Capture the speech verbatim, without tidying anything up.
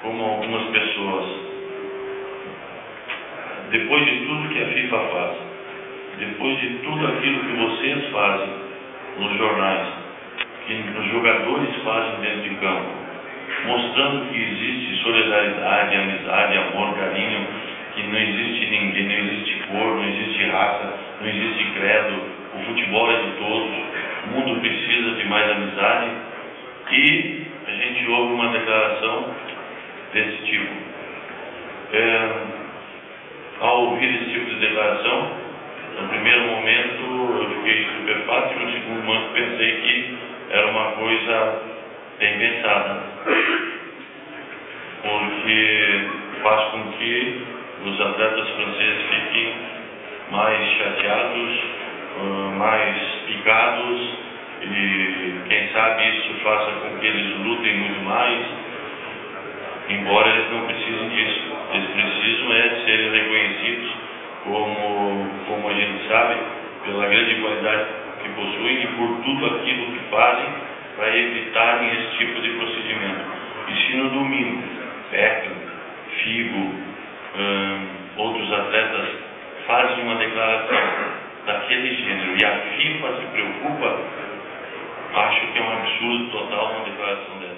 como algumas pessoas, depois de tudo que a FIFA faz, depois de tudo aquilo que vocês fazem nos jornais, que os jogadores fazem dentro de campo, mostrando que existe solidariedade, amizade, amor, carinho, que não existe ninguém, não existe cor, não existe raça, não existe credo, o futebol é de todos, o mundo precisa de mais amizade, e a gente ouve uma declaração desse tipo. É, ao ouvir esse tipo de declaração, no primeiro momento eu fiquei estupefato e no segundo momento pensei que era uma coisa bem pensada, porque faz com que os atletas franceses fiquem mais chateados, mais picados, e quem sabe isso faça com que eles lutem muito mais, embora eles não precisem disso. Eles precisam é de serem reconhecidos como, como a gente sabe, pela grande qualidade que possuem e por tudo aquilo que fazem para evitarem esse tipo de procedimento. E se no domingo Beckham, Figo, hum, outros atletas fazem uma declaração daquele gênero e a FIFA se preocupa, acho que é um absurdo total uma declaração dessa.